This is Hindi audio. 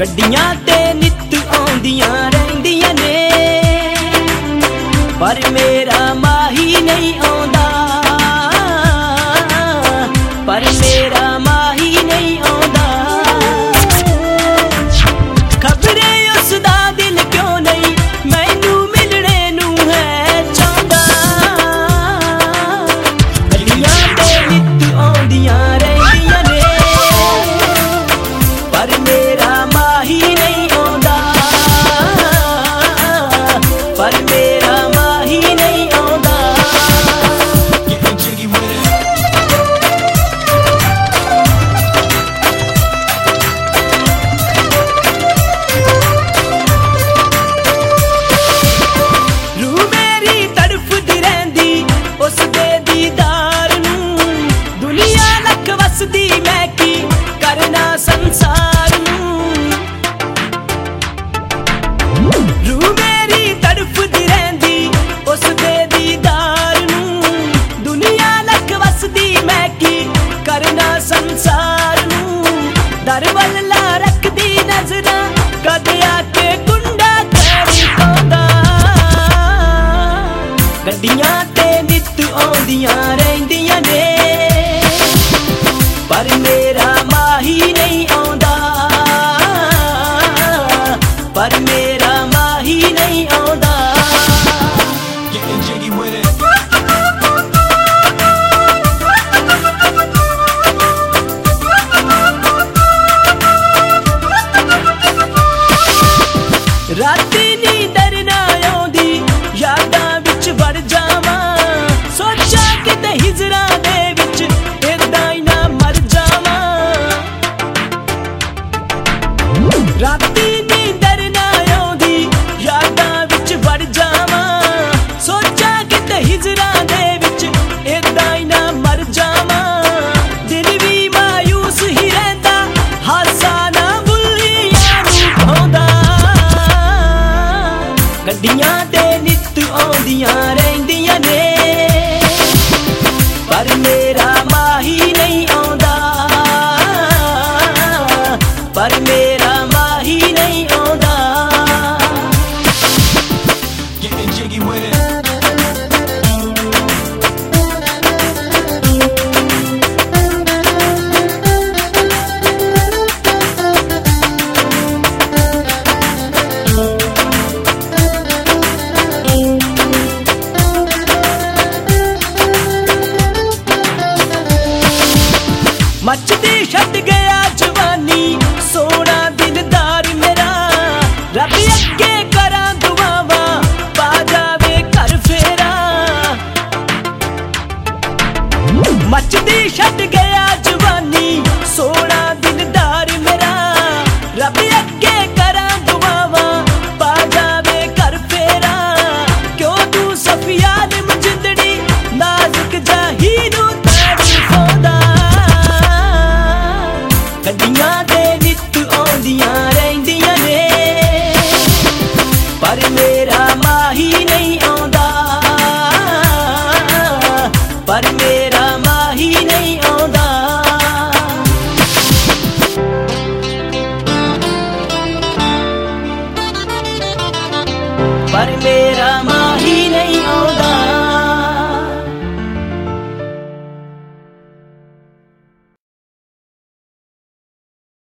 गड्डियां ते नित आउंदियां रहिंदियां ने, पर मेरा माही नहीं आउंदा, पर मेरा माही नहीं आउंदा। खबरे उसदा दिल क्यों नहीं मैनू मिलने नू है चाहंदा। गड्डियां ते नित आउंदियां रहिंदियां ने, पर मेरा माही नहीं आउंदा, पर मेरा माही नहीं आउंदा। रूह मेरी तड़फदी रहिंदी उस दे दीदार नू, दुनिया लख वसदी मैं की करना संसार नू। रूह मेरी तड़फदी रहिंदी उस दे दीदार नू, दुनिया लख वसदी मैं की करना संसार नू। दर वल्ला रखदी नजरां कद आके कुंडा तेरी पांदा। गड्डियां ते नित आउंदियां रहिंदियां ने, पर मेरा माही नहीं आउंदा, पर मेरा माही नहीं आउंदा। राती नींदर ना आउंदी यादां विच वड़ जावां, सोचा किते हिजरां दे विच इदां ही ना मर जावां। राती नींदर ना आउंदी यादां विच वड़ जावां, सोचा किते हिजरां दे विच इदां ही ना मर जावां। दिल भी मायूस ही रहिंदा हासा ना भुल्लियां नू भाउंदा। गड्डियां ते नित आउंदियां रहिंदियां ने, पर मेरा माही नहीं आउंदा, पर मेरा माही नहीं आउंदा। मचदी छड्ड गया जवानी सोना दिलदार मेरा, रब अगे करां दुआवां पा जावे घर फेरा। मचदी छड्ड गया जवानी सोना दिलदार मेरा, रब अगे करां दुआवां पा जावे घर फेरा। क्यों तू सफियान मजिंदड़ी नाजुक जाही नू तड़फांदा। गड्डियां ते नित आउंदियां रहिंदियां ने, पर मेरा माही नहीं आउंदा, पर मेरा माही नहीं आउंदा। पर